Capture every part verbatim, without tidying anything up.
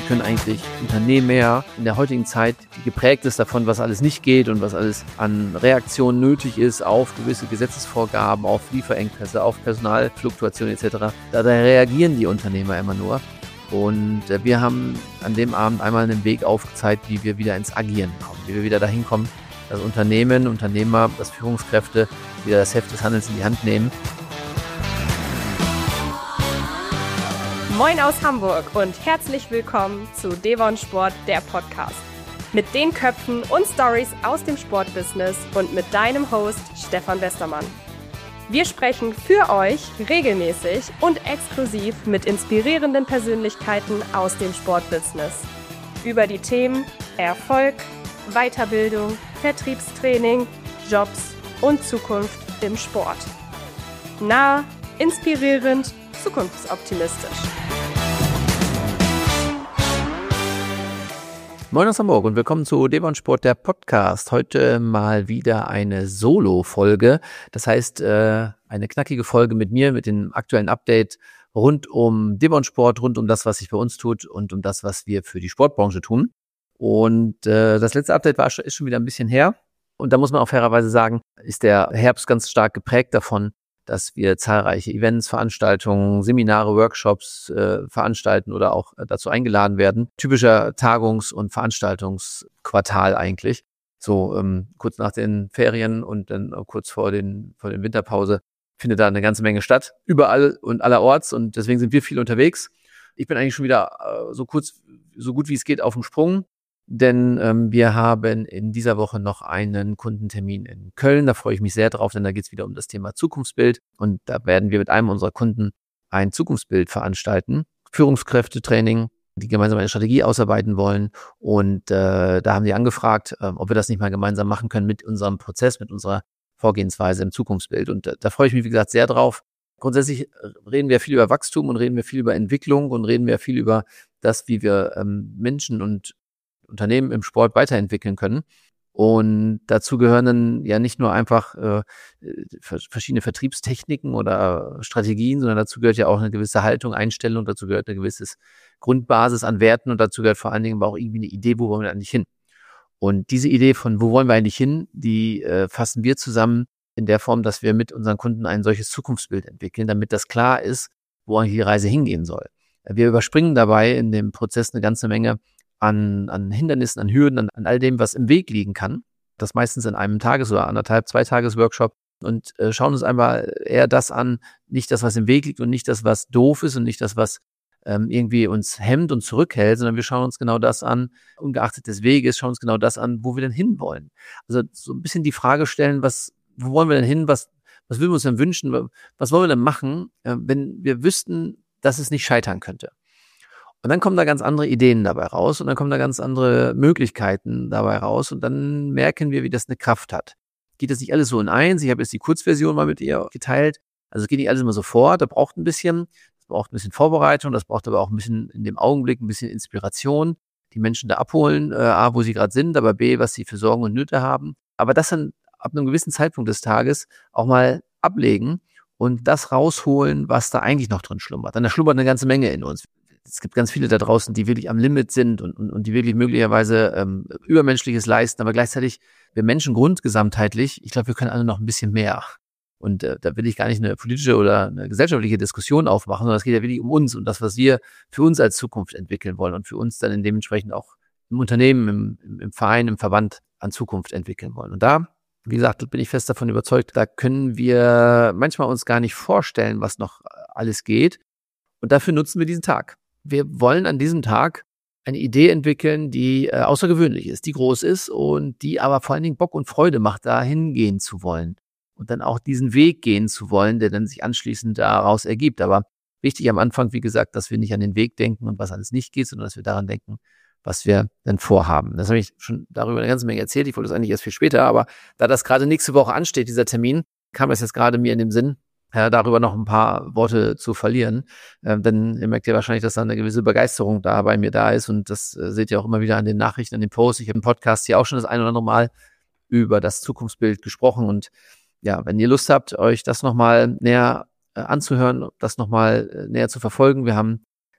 können eigentlich Unternehmer in der heutigen Zeit, die geprägt ist davon, was alles nicht geht und was alles an Reaktionen nötig ist auf gewisse Gesetzesvorgaben, auf Lieferengpässe, auf Personalfluktuation et cetera. Da, da reagieren die Unternehmer immer nur. Und äh, wir haben an dem Abend einmal einen Weg aufgezeigt, wie wir wieder ins Agieren kommen, wie wir wieder dahin kommen, dass Unternehmen, Unternehmer, dass Führungskräfte wieder das Heft des Handelns in die Hand nehmen. Moin aus Hamburg und herzlich willkommen zu Devon Sport, der Podcast. Mit den Köpfen und Stories aus dem Sportbusiness und mit deinem Host Stefan Westermann. Wir sprechen für euch regelmäßig und exklusiv mit inspirierenden Persönlichkeiten aus dem Sportbusiness über die Themen Erfolg, Weiterbildung, Vertriebstraining, Jobs und Zukunft im Sport. Nah, inspirierend, zukunftsoptimistisch. Moin aus Hamburg und willkommen zu Devon Sport, der Podcast. Heute mal wieder eine Solo-Folge. Das heißt, äh, eine knackige Folge mit mir, mit dem aktuellen Update rund um Devon Sport, rund um das, was sich bei uns tut und um das, was wir für die Sportbranche tun. Und äh, das letzte Update war, ist schon wieder ein bisschen her. Und da muss man auch fairerweise sagen, ist der Herbst ganz stark geprägt davon, dass wir zahlreiche Events, Veranstaltungen, Seminare, Workshops äh, veranstalten oder auch äh, dazu eingeladen werden. Typischer Tagungs- und Veranstaltungsquartal eigentlich. So ähm, kurz nach den Ferien und dann auch kurz vor den vor den Winterpause findet da eine ganze Menge statt. Überall und allerorts und deswegen sind wir viel unterwegs. Ich bin eigentlich schon wieder äh, so kurz, so gut wie es geht auf dem Sprung. Denn ähm, wir haben in dieser Woche noch einen Kundentermin in Köln. Da freue ich mich sehr drauf, denn da geht es wieder um das Thema Zukunftsbild. Und da werden wir mit einem unserer Kunden ein Zukunftsbild veranstalten. Führungskräftetraining, die gemeinsam eine Strategie ausarbeiten wollen. Und äh, da haben die angefragt, äh, ob wir das nicht mal gemeinsam machen können mit unserem Prozess, mit unserer Vorgehensweise im Zukunftsbild. Und äh, da freue ich mich, wie gesagt, sehr drauf. Grundsätzlich reden wir viel über Wachstum und reden wir viel über Entwicklung und reden wir viel über das, wie wir ähm, Menschen und Unternehmen im Sport weiterentwickeln können. Und dazu gehören dann ja nicht nur einfach äh, verschiedene Vertriebstechniken oder Strategien, sondern dazu gehört ja auch eine gewisse Haltung, Einstellung, dazu gehört eine gewisse Grundbasis an Werten und dazu gehört vor allen Dingen aber auch irgendwie eine Idee, wo wollen wir eigentlich hin. Und diese Idee von, wo wollen wir eigentlich hin, die äh, fassen wir zusammen in der Form, dass wir mit unseren Kunden ein solches Zukunftsbild entwickeln, damit das klar ist, wo eigentlich die Reise hingehen soll. Wir überspringen dabei in dem Prozess eine ganze Menge an, an Hindernissen, an Hürden, an, an all dem, was im Weg liegen kann. Das meistens in einem Tages- oder anderthalb, zwei Tages-Workshop und äh, schauen uns einmal eher das an, nicht das, was im Weg liegt und nicht das, was doof ist und nicht das, was ähm, irgendwie uns hemmt und zurückhält, sondern wir schauen uns genau das an, ungeachtet des Weges, schauen uns genau das an, wo wir denn hinwollen. Also so ein bisschen die Frage stellen, was, wo wollen wir denn hin, was, was würden wir uns denn wünschen, was wollen wir denn machen, äh, wenn wir wüssten, dass es nicht scheitern könnte. Und dann kommen da ganz andere Ideen dabei raus und dann kommen da ganz andere Möglichkeiten dabei raus und dann merken wir, wie das eine Kraft hat. Geht das nicht alles so in eins? Ich habe jetzt die Kurzversion mal mit ihr geteilt. Also es geht nicht alles immer sofort, da braucht ein bisschen, das braucht ein bisschen Vorbereitung, das braucht aber auch ein bisschen in dem Augenblick ein bisschen Inspiration, die Menschen da abholen, äh, A, wo sie gerade sind, aber B, was sie für Sorgen und Nöte haben. Aber das dann ab einem gewissen Zeitpunkt des Tages auch mal ablegen und das rausholen, was da eigentlich noch drin schlummert. Dann da schlummert eine ganze Menge in uns. Es gibt ganz viele da draußen, die wirklich am Limit sind und, und, und die wirklich möglicherweise ähm, Übermenschliches leisten, aber gleichzeitig, wir Menschen grundgesamtheitlich, ich glaube, wir können alle noch ein bisschen mehr. Und äh, da will ich gar nicht eine politische oder eine gesellschaftliche Diskussion aufmachen, sondern es geht ja wirklich um uns und das, was wir für uns als Zukunft entwickeln wollen und für uns dann in dementsprechend auch im Unternehmen, im, im, im Verein, im Verband an Zukunft entwickeln wollen. Und da, wie gesagt, bin ich fest davon überzeugt, da können wir manchmal uns gar nicht vorstellen, was noch alles geht. Und dafür nutzen wir diesen Tag. Wir wollen an diesem Tag eine Idee entwickeln, die äh, außergewöhnlich ist, die groß ist und die aber vor allen Dingen Bock und Freude macht, da hingehen zu wollen und dann auch diesen Weg gehen zu wollen, der dann sich anschließend daraus ergibt. Aber wichtig am Anfang, wie gesagt, dass wir nicht an den Weg denken und was alles nicht geht, sondern dass wir daran denken, was wir dann vorhaben. Das habe ich schon darüber eine ganze Menge erzählt. Ich wollte das eigentlich erst viel später, aber da das gerade nächste Woche ansteht, dieser Termin, kam das jetzt gerade mir in den Sinn, Ja, darüber noch ein paar Worte zu verlieren. Ähm, denn ihr merkt ja wahrscheinlich, dass da eine gewisse Begeisterung da bei mir da ist und das äh, seht ihr auch immer wieder an den Nachrichten, an den Posts. Ich habe im Podcast hier auch schon das ein oder andere Mal über das Zukunftsbild gesprochen und ja, wenn ihr Lust habt, euch das nochmal näher äh, anzuhören, das nochmal äh, näher zu verfolgen, wir haben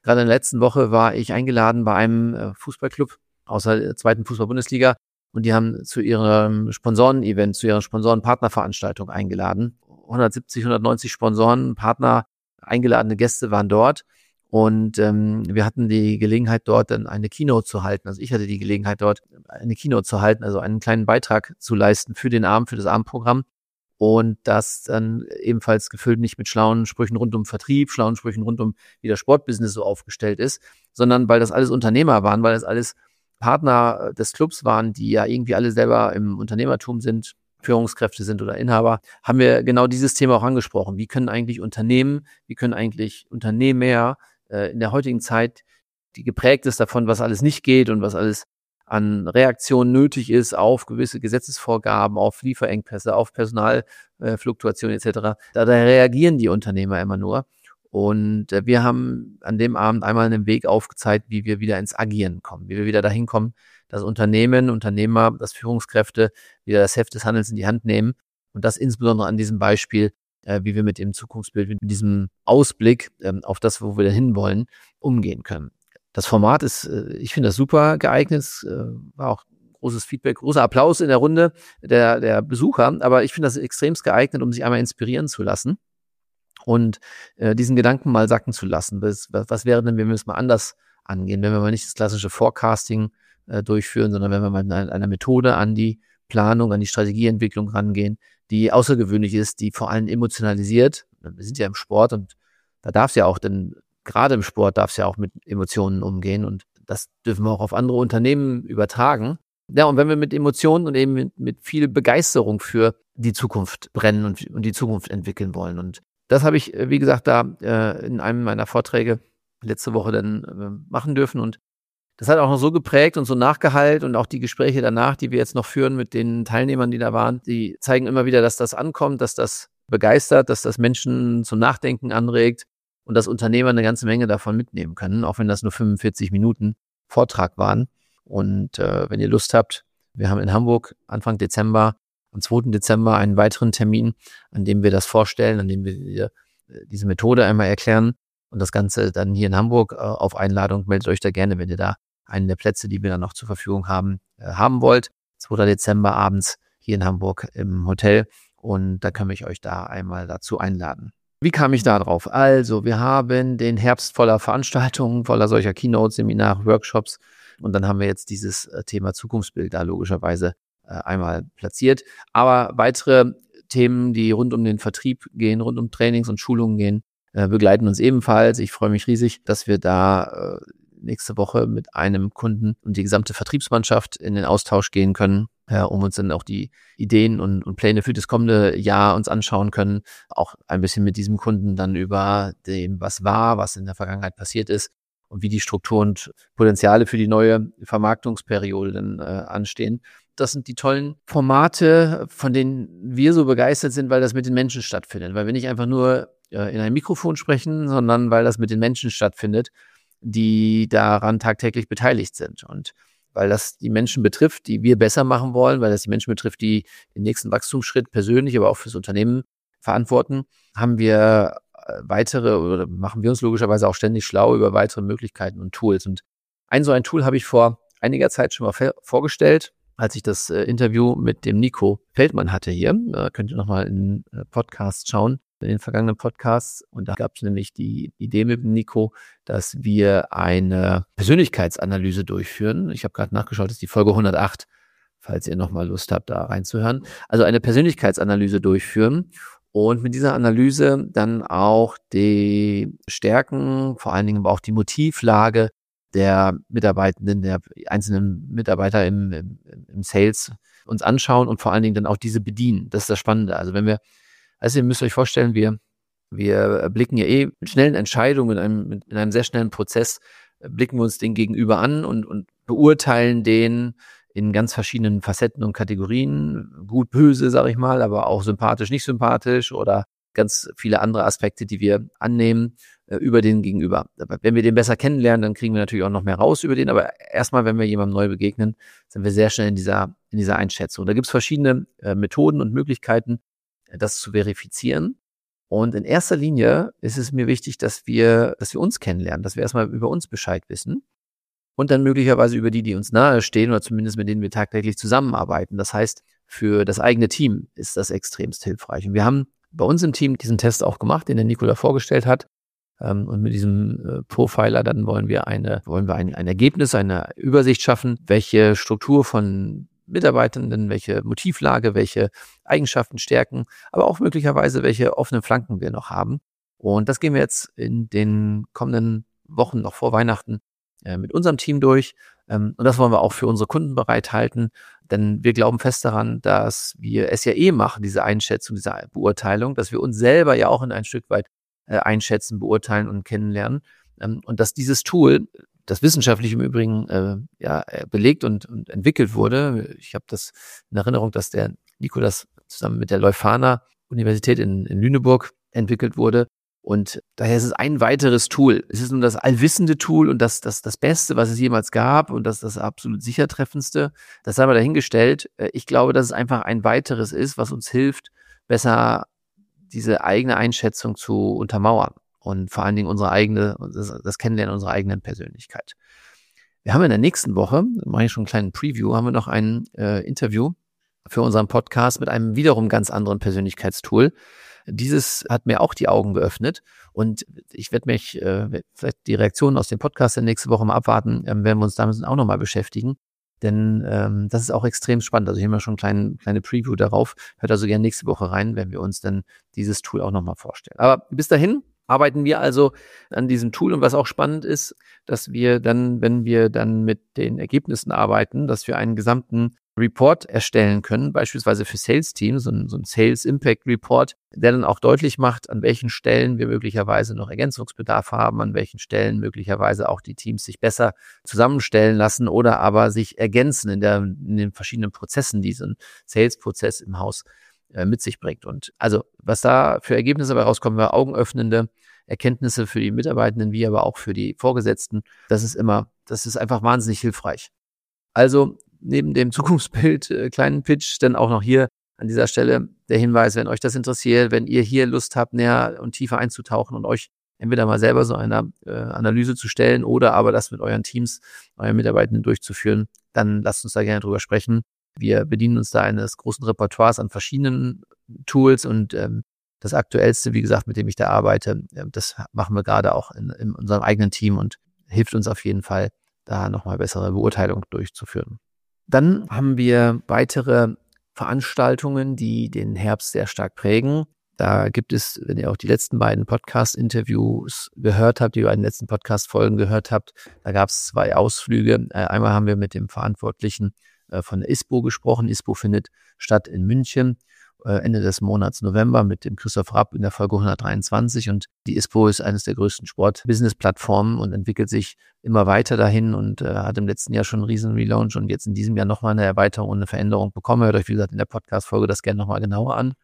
Gerade in der letzten Woche war ich eingeladen bei einem äh, Fußballclub aus der zweiten Fußball-Bundesliga und die haben zu ihrem Sponsoren-Event, zu ihrer Sponsoren-Partnerveranstaltung eingeladen. hundertsiebzig, hundertneunzig Sponsoren, Partner, eingeladene Gäste waren dort und ähm, wir hatten die Gelegenheit dort dann eine Keynote zu halten. Also ich hatte die Gelegenheit dort eine Keynote zu halten, also einen kleinen Beitrag zu leisten für den Abend, für das Abendprogramm. Und das dann ebenfalls gefüllt nicht mit schlauen Sprüchen rund um Vertrieb, schlauen Sprüchen rund um, wie das Sportbusiness so aufgestellt ist, sondern weil das alles Unternehmer waren, weil das alles Partner des Clubs waren, die ja irgendwie alle selber im Unternehmertum sind, Führungskräfte sind oder Inhaber, haben wir genau dieses Thema auch angesprochen. Wie können eigentlich Unternehmen, wie können eigentlich Unternehmer äh, in der heutigen Zeit, die geprägt ist davon, was alles nicht geht und was alles an Reaktionen nötig ist auf gewisse Gesetzesvorgaben, auf Lieferengpässe, auf Personalfluktuationen et cetera. Da, da reagieren die Unternehmer immer nur. Und äh, wir haben an dem Abend einmal einen Weg aufgezeigt, wie wir wieder ins Agieren kommen, wie wir wieder dahin kommen, dass Unternehmen, Unternehmer, dass Führungskräfte wieder das Heft des Handelns in die Hand nehmen. Und das insbesondere an diesem Beispiel, äh, wie wir mit dem Zukunftsbild, mit diesem Ausblick äh, auf das, wo wir dahin wollen, umgehen können. Das Format ist, ich finde das super geeignet, es war auch großes Feedback, großer Applaus in der Runde der, der Besucher, aber ich finde das extremst geeignet, um sich einmal inspirieren zu lassen und äh, diesen Gedanken mal sacken zu lassen. Was, was wäre denn, wenn wir es mal anders angehen, wenn wir mal nicht das klassische Forecasting äh, durchführen, sondern wenn wir mal mit einer Methode an die Planung, an die Strategieentwicklung rangehen, die außergewöhnlich ist, die vor allem emotionalisiert. Wir sind ja im Sport und da darf es ja auch denn gerade im Sport darf es ja auch mit Emotionen umgehen und das dürfen wir auch auf andere Unternehmen übertragen. Ja, und wenn wir mit Emotionen und eben mit, mit viel Begeisterung für die Zukunft brennen und, und die Zukunft entwickeln wollen. Und das habe ich, wie gesagt, da äh, in einem meiner Vorträge letzte Woche dann äh, machen dürfen. Und das hat auch noch so geprägt und so nachgehallt und auch die Gespräche danach, die wir jetzt noch führen mit den Teilnehmern, die da waren, die zeigen immer wieder, dass das ankommt, dass das begeistert, dass das Menschen zum Nachdenken anregt. Und dass Unternehmer eine ganze Menge davon mitnehmen können, auch wenn das nur fünfundvierzig Minuten Vortrag waren. Und äh, wenn ihr Lust habt, wir haben in Hamburg Anfang Dezember, am zweiten Dezember einen weiteren Termin, an dem wir das vorstellen, an dem wir äh, diese Methode einmal erklären und das Ganze dann hier in Hamburg äh, auf Einladung. Meldet euch da gerne, wenn ihr da einen der Plätze, die wir dann noch zur Verfügung haben, äh, haben wollt. zweiten Dezember abends hier in Hamburg im Hotel und da kann ich euch da einmal dazu einladen. Wie kam ich da drauf? Also, wir haben den Herbst voller Veranstaltungen, voller solcher Keynotes, Seminare, Workshops und dann haben wir jetzt dieses Thema Zukunftsbild da logischerweise äh, einmal platziert. Aber weitere Themen, die rund um den Vertrieb gehen, rund um Trainings und Schulungen gehen, äh, begleiten uns ebenfalls. Ich freue mich riesig, dass wir da äh, nächste Woche mit einem Kunden und die gesamte Vertriebsmannschaft in den Austausch gehen können, ja, um uns dann auch die Ideen und, und Pläne für das kommende Jahr uns anschauen können. Auch ein bisschen mit diesem Kunden dann über dem, was war, was in der Vergangenheit passiert ist und wie die Strukturen und Potenziale für die neue Vermarktungsperiode dann äh, anstehen. Das sind die tollen Formate, von denen wir so begeistert sind, weil das mit den Menschen stattfindet. Weil wir nicht einfach nur äh, in ein Mikrofon sprechen, sondern weil das mit den Menschen stattfindet, die daran tagtäglich beteiligt sind. Und weil das die Menschen betrifft, die wir besser machen wollen, weil das die Menschen betrifft, die den nächsten Wachstumsschritt persönlich, aber auch fürs Unternehmen verantworten, haben wir weitere oder machen wir uns logischerweise auch ständig schlau über weitere Möglichkeiten und Tools. Und ein so ein Tool habe ich vor einiger Zeit schon mal vorgestellt, als ich das äh, Interview mit dem Nico Feldmann hatte hier. Äh, könnt ihr nochmal in den äh, Podcast schauen, in den vergangenen Podcasts. Und da gab es nämlich die Idee mit dem Nico, dass wir eine Persönlichkeitsanalyse durchführen. Ich habe gerade nachgeschaut, das ist die Folge hundertacht, falls ihr nochmal Lust habt, da reinzuhören. Also eine Persönlichkeitsanalyse durchführen und mit dieser Analyse dann auch die Stärken, vor allen Dingen aber auch die Motivlage der Mitarbeitenden, der einzelnen Mitarbeiter im, im, im Sales uns anschauen und vor allen Dingen dann auch diese bedienen. Das ist das Spannende. Also wenn wir, also ihr müsst euch vorstellen, wir, wir blicken ja eh mit schnellen Entscheidungen, in einem, in einem sehr schnellen Prozess, blicken wir uns den Gegenüber an und, und beurteilen den in ganz verschiedenen Facetten und Kategorien. Gut, böse, sage ich mal, aber auch sympathisch, nicht sympathisch oder ganz viele andere Aspekte, die wir annehmen äh, über den Gegenüber. Aber wenn wir den besser kennenlernen, dann kriegen wir natürlich auch noch mehr raus über den. Aber erstmal, wenn wir jemandem neu begegnen, sind wir sehr schnell in dieser in dieser Einschätzung. Da gibt es verschiedene äh, Methoden und Möglichkeiten, äh, das zu verifizieren. Und in erster Linie ist es mir wichtig, dass wir, dass wir uns kennenlernen, dass wir erstmal über uns Bescheid wissen und dann möglicherweise über die, die uns nahe stehen oder zumindest mit denen wir tagtäglich zusammenarbeiten. Das heißt, für das eigene Team ist das extremst hilfreich. Und wir haben bei uns im Team diesen Test auch gemacht, den der Nico da vorgestellt hat. Und mit diesem äh, Profiler dann wollen wir eine, wollen wir ein, ein Ergebnis, eine Übersicht schaffen, welche Struktur von Mitarbeitenden, welche Motivlage, welche Eigenschaften, Stärken, aber auch möglicherweise welche offenen Flanken wir noch haben. Und das gehen wir jetzt in den kommenden Wochen noch vor Weihnachten äh, mit unserem Team durch. Ähm, und das wollen wir auch für unsere Kunden bereithalten, denn wir glauben fest daran, dass wir es ja eh machen, diese Einschätzung, diese Beurteilung, dass wir uns selber ja auch in ein Stück weit einschätzen, beurteilen und kennenlernen. Und dass dieses Tool, das wissenschaftlich im Übrigen äh, ja, belegt und, und entwickelt wurde, ich habe das in Erinnerung, dass der Nico das zusammen mit der Leuphana Universität in, in Lüneburg entwickelt wurde. Und daher ist es ein weiteres Tool. Es ist nun das allwissende Tool und das, das, das Beste, was es jemals gab und das das absolut sicher treffendste. Das sei mal dahingestellt. Ich glaube, dass es einfach ein weiteres ist, was uns hilft, besser diese eigene Einschätzung zu untermauern und vor allen Dingen unsere eigene, das, das Kennenlernen unserer eigenen Persönlichkeit. Wir haben in der nächsten Woche, mache ich schon einen kleinen Preview, haben wir noch ein äh, Interview für unseren Podcast mit einem wiederum ganz anderen Persönlichkeitstool. Dieses hat mir auch die Augen geöffnet und ich werde mich, äh, vielleicht die Reaktionen aus dem Podcast der nächste Woche mal abwarten, ähm, werden wir uns damit auch nochmal beschäftigen. Denn ähm, das ist auch extrem spannend. Also hier haben wir schon eine kleine, kleine Preview darauf. Hört also gerne nächste Woche rein, wenn wir uns dann dieses Tool auch nochmal vorstellen. Aber bis dahin arbeiten wir also an diesem Tool. Und was auch spannend ist, dass wir dann, wenn wir dann mit den Ergebnissen arbeiten, dass wir einen gesamten Report erstellen können, beispielsweise für Sales-Teams, so ein, so ein Sales-Impact-Report, der dann auch deutlich macht, an welchen Stellen wir möglicherweise noch Ergänzungsbedarf haben, an welchen Stellen möglicherweise auch die Teams sich besser zusammenstellen lassen oder aber sich ergänzen in, der, in den verschiedenen Prozessen, die so ein Sales-Prozess im Haus äh, mit sich bringt. Und also, was da für Ergebnisse dabei rauskommen, war augenöffnende Erkenntnisse für die Mitarbeitenden, wie aber auch für die Vorgesetzten. Das ist immer, das ist einfach wahnsinnig hilfreich. Also, neben dem Zukunftsbild, äh, kleinen Pitch, dann auch noch hier an dieser Stelle der Hinweis, wenn euch das interessiert, wenn ihr hier Lust habt, näher und tiefer einzutauchen und euch entweder mal selber so eine äh, Analyse zu stellen oder aber das mit euren Teams, euren Mitarbeitenden durchzuführen, dann lasst uns da gerne drüber sprechen. Wir bedienen uns da eines großen Repertoires an verschiedenen Tools und ähm, das aktuellste, wie gesagt, mit dem ich da arbeite, äh, das machen wir gerade auch in, in unserem eigenen Team und hilft uns auf jeden Fall, da nochmal bessere Beurteilung durchzuführen. Dann haben wir weitere Veranstaltungen, die den Herbst sehr stark prägen. Da gibt es, wenn ihr auch die letzten beiden Podcast-Interviews gehört habt, die beiden letzten Podcast-Folgen gehört habt, da gab es zwei Ausflüge. Einmal haben wir mit dem Verantwortlichen von der I S P O gesprochen. I S P O findet statt in München Ende des Monats November mit dem Christoph Rapp in der Folge hundertdreiundzwanzig. Und die I S P O ist eines der größten Sport-Business-Plattformen und entwickelt sich immer weiter dahin und äh, hat im letzten Jahr schon einen riesen Relaunch und jetzt in diesem Jahr nochmal eine Erweiterung und eine Veränderung bekommen. Hört euch, wie gesagt, in der Podcast-Folge das gerne nochmal genauer an.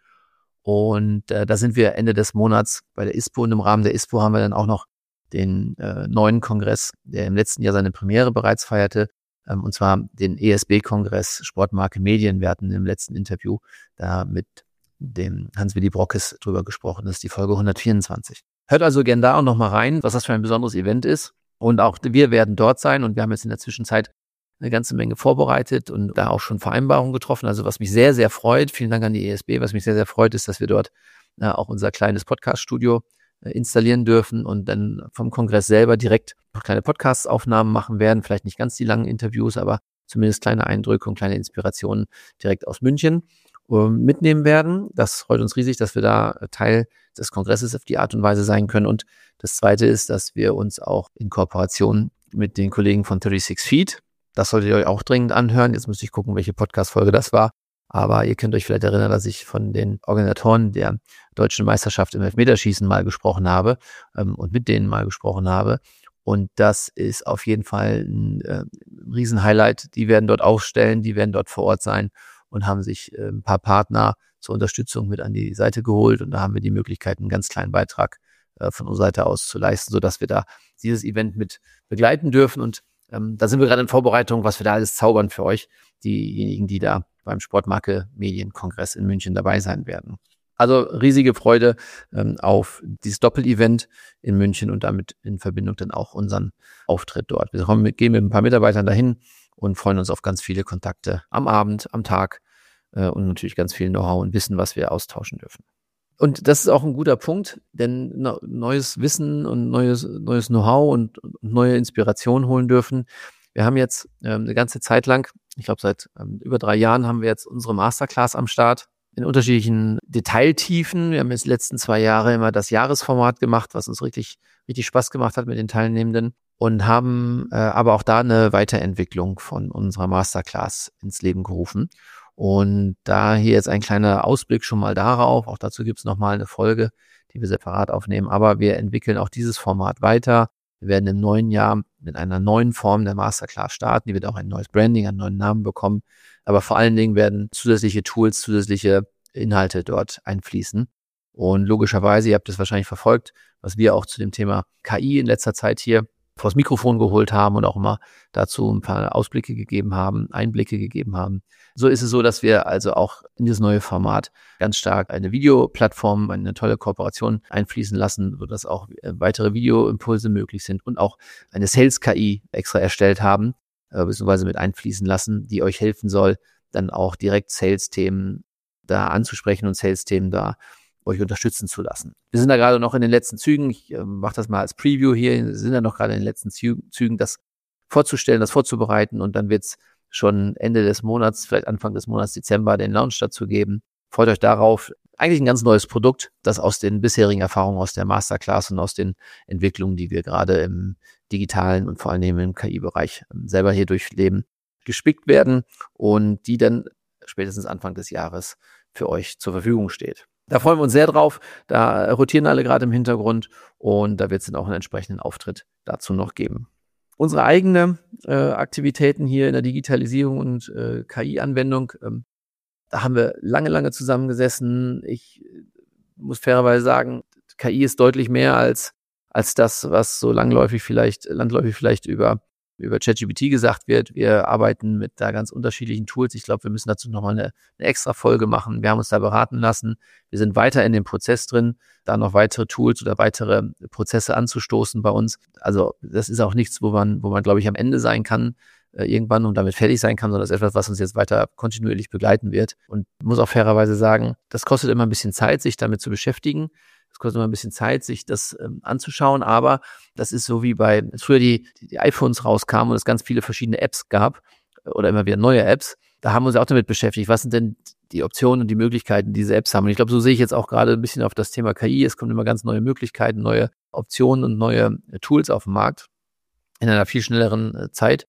Und äh, da sind wir Ende des Monats bei der I S P O und im Rahmen der I S P O haben wir dann auch noch den äh, neuen Kongress, der im letzten Jahr seine Premiere bereits feierte, ähm, und zwar den E S B-Kongress Sportmarke Medien. Wir hatten im letzten Interview da mit dem Hans-Willi Brockes drüber gesprochen. Das ist die Folge hundertvierundzwanzig. Hört also gerne da auch nochmal rein, was das für ein besonderes Event ist. Und auch wir werden dort sein und wir haben jetzt in der Zwischenzeit eine ganze Menge vorbereitet und da auch schon Vereinbarungen getroffen. Also was mich sehr, sehr freut, vielen Dank an die E S B, was mich sehr, sehr freut, ist, dass wir dort äh, auch unser kleines Podcast-Studio äh, installieren dürfen und dann vom Kongress selber direkt noch kleine Podcast-Aufnahmen machen werden. Vielleicht nicht ganz die langen Interviews, aber zumindest kleine Eindrücke und kleine Inspirationen direkt aus München äh, mitnehmen werden. Das freut uns riesig, dass wir da Teil des Kongresses auf die Art und Weise sein können. Und das Zweite ist, dass wir uns auch in Kooperation mit den Kollegen von sechsunddreißig Feet, das solltet ihr euch auch dringend anhören. Jetzt müsste ich gucken, welche Podcast-Folge das war. Aber ihr könnt euch vielleicht erinnern, dass ich von den Organisatoren der deutschen Meisterschaft im Elfmeterschießen mal gesprochen habe ähm, und mit denen mal gesprochen habe. Und das ist auf jeden Fall ein, äh, ein Riesen-Highlight. Die werden dort aufstellen, die werden dort vor Ort sein und haben sich äh, ein paar Partner zur Unterstützung mit an die Seite geholt. Und da haben wir die Möglichkeit, einen ganz kleinen Beitrag äh, von unserer Seite aus zu leisten, sodass wir da dieses Event mit begleiten dürfen. Und ähm, da sind wir gerade in Vorbereitung, was wir da alles zaubern für euch, diejenigen, die da beim Sportmarke Medienkongress in München dabei sein werden. Also riesige Freude ähm, auf dieses Doppel-Event in München und damit in Verbindung dann auch unseren Auftritt dort. Wir kommen mit, gehen mit ein paar Mitarbeitern dahin und freuen uns auf ganz viele Kontakte am Abend, am Tag äh, und natürlich ganz viel Know-how und Wissen, was wir austauschen dürfen. Und das ist auch ein guter Punkt, denn neues Wissen und neues, neues Know-how und neue Inspiration holen dürfen. Wir haben jetzt ähm, eine ganze Zeit lang, ich glaube seit ähm, über drei Jahren, haben wir jetzt unsere Masterclass am Start in unterschiedlichen Detailtiefen. Wir haben jetzt die letzten zwei Jahre immer das Jahresformat gemacht, was uns richtig, richtig Spaß gemacht hat mit den Teilnehmenden und haben äh, aber auch da eine Weiterentwicklung von unserer Masterclass ins Leben gerufen. Und da hier jetzt ein kleiner Ausblick schon mal darauf, auch dazu gibt es nochmal eine Folge, die wir separat aufnehmen, aber wir entwickeln auch dieses Format weiter. Wir werden im neuen Jahr mit einer neuen Form der Masterclass starten, die wird auch ein neues Branding, einen neuen Namen bekommen, aber vor allen Dingen werden zusätzliche Tools, zusätzliche Inhalte dort einfließen. Und logischerweise, ihr habt es wahrscheinlich verfolgt, was wir auch zu dem Thema K I in letzter Zeit hier vors Mikrofon geholt haben und auch immer dazu ein paar Ausblicke gegeben haben, Einblicke gegeben haben. So ist es so, dass wir also auch in dieses neue Format ganz stark eine Videoplattform, eine tolle Kooperation einfließen lassen, sodass auch weitere Videoimpulse möglich sind und auch eine Sales-K I extra erstellt haben, äh, beziehungsweise mit einfließen lassen, die euch helfen soll, dann auch direkt Sales-Themen da anzusprechen und Sales-Themen da euch unterstützen zu lassen. Wir sind da gerade noch in den letzten Zügen, ich äh, mache das mal als Preview hier, wir sind da noch gerade in den letzten Zügen, das vorzustellen, das vorzubereiten und dann wird es schon Ende des Monats, vielleicht Anfang des Monats Dezember den Launch dazu geben. Freut euch darauf. Eigentlich ein ganz neues Produkt, das aus den bisherigen Erfahrungen aus der Masterclass und aus den Entwicklungen, die wir gerade im digitalen und vor allem im K I-Bereich selber hier durchleben, gespickt werden und die dann spätestens Anfang des Jahres für euch zur Verfügung steht. Da freuen wir uns sehr drauf. Da rotieren alle gerade im Hintergrund und da wird es dann auch einen entsprechenden Auftritt dazu noch geben. Unsere eigenen äh, Aktivitäten hier in der Digitalisierung und äh, K I-Anwendung, ähm, da haben wir lange, lange zusammengesessen. Ich äh, muss fairerweise sagen, K I ist deutlich mehr als, als das, was so langläufig vielleicht, landläufig vielleicht über über ChatGPT gesagt wird. Wir arbeiten mit da ganz unterschiedlichen Tools. Ich glaube, wir müssen dazu nochmal eine, eine extra Folge machen. Wir haben uns da beraten lassen. Wir sind weiter in dem Prozess drin, da noch weitere Tools oder weitere Prozesse anzustoßen bei uns. Also das ist auch nichts, wo man, wo man, glaube ich, am Ende sein kann, äh, irgendwann und damit fertig sein kann, sondern das ist etwas, was uns jetzt weiter kontinuierlich begleiten wird. Und muss auch fairerweise sagen, das kostet immer ein bisschen Zeit, sich damit zu beschäftigen. Es kostet immer ein bisschen Zeit, sich das ähm, anzuschauen, aber das ist so wie bei, als früher die, die, die iPhones rauskamen und es ganz viele verschiedene Apps gab oder immer wieder neue Apps, da haben wir uns auch damit beschäftigt, was sind denn die Optionen und die Möglichkeiten, die diese Apps haben. Und ich glaube, so sehe ich jetzt auch gerade ein bisschen auf das Thema K I. Es kommen immer ganz neue Möglichkeiten, neue Optionen und neue äh, Tools auf den Markt in einer viel schnelleren äh, Zeit.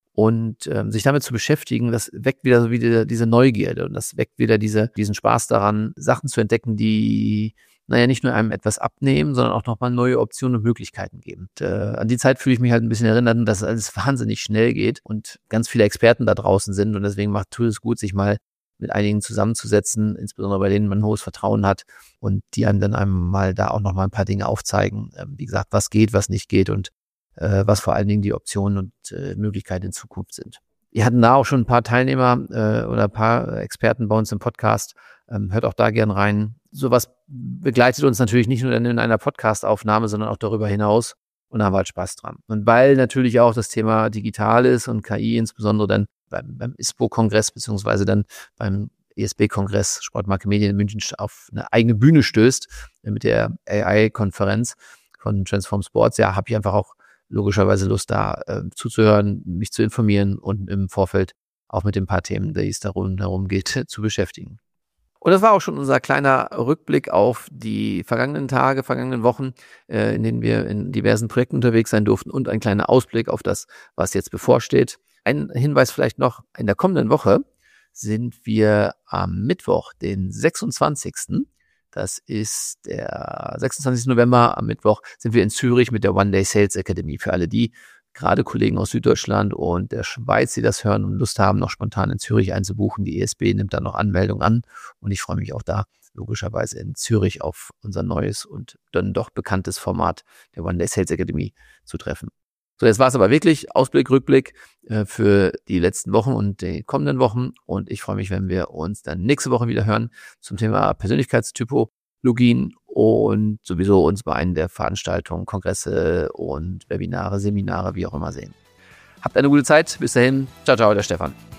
Und ähm, sich damit zu beschäftigen, das weckt wieder so wieder diese Neugierde und das weckt wieder diese, diesen Spaß daran, Sachen zu entdecken, die naja, nicht nur einem etwas abnehmen, sondern auch nochmal neue Optionen und Möglichkeiten geben. Und, äh, an die Zeit fühle ich mich halt ein bisschen erinnert, dass alles wahnsinnig schnell geht und ganz viele Experten da draußen sind und deswegen macht es gut, sich mal mit einigen zusammenzusetzen, insbesondere bei denen man ein hohes Vertrauen hat und die einem dann einem mal da auch nochmal ein paar Dinge aufzeigen, äh, wie gesagt, was geht, was nicht geht und äh, was vor allen Dingen die Optionen und äh, Möglichkeiten in Zukunft sind. Wir hatten da auch schon ein paar Teilnehmer äh, oder ein paar Experten bei uns im Podcast. Ähm, hört auch da gern rein. Sowas begleitet uns natürlich nicht nur in einer Podcast-Aufnahme, sondern auch darüber hinaus. Und da haben wir halt Spaß dran. Und weil natürlich auch das Thema digital ist und K I, insbesondere dann beim, beim I S P O-Kongress beziehungsweise dann beim E S B-Kongress Sportmarke Medien in München auf eine eigene Bühne stößt mit der A I-Konferenz von Transform Sports, ja, habe ich einfach auch logischerweise Lust, da äh, zuzuhören, mich zu informieren und im Vorfeld auch mit den paar Themen, die es darum herum geht, zu beschäftigen. Und das war auch schon unser kleiner Rückblick auf die vergangenen Tage, vergangenen Wochen, äh, in denen wir in diversen Projekten unterwegs sein durften und ein kleiner Ausblick auf das, was jetzt bevorsteht. Ein Hinweis vielleicht noch, in der kommenden Woche sind wir am Mittwoch, den sechsundzwanzigsten Das ist der sechsundzwanzigsten November, am Mittwoch sind wir in Zürich mit der One Day Sales Academy. Für alle die, gerade Kollegen aus Süddeutschland und der Schweiz, die das hören und Lust haben, noch spontan in Zürich einzubuchen. Die E S B nimmt da noch Anmeldung an und ich freue mich auch da logischerweise in Zürich auf unser neues und dann doch bekanntes Format der One Day Sales Academy zu treffen. So, jetzt war es aber wirklich Ausblick, Rückblick äh, für die letzten Wochen und die kommenden Wochen. Und ich freue mich, wenn wir uns dann nächste Woche wieder hören zum Thema Persönlichkeitstypologien und sowieso uns bei einer der Veranstaltungen, Kongresse und Webinare, Seminare, wie auch immer sehen. Habt eine gute Zeit. Bis dahin. Ciao, ciao, der Stefan.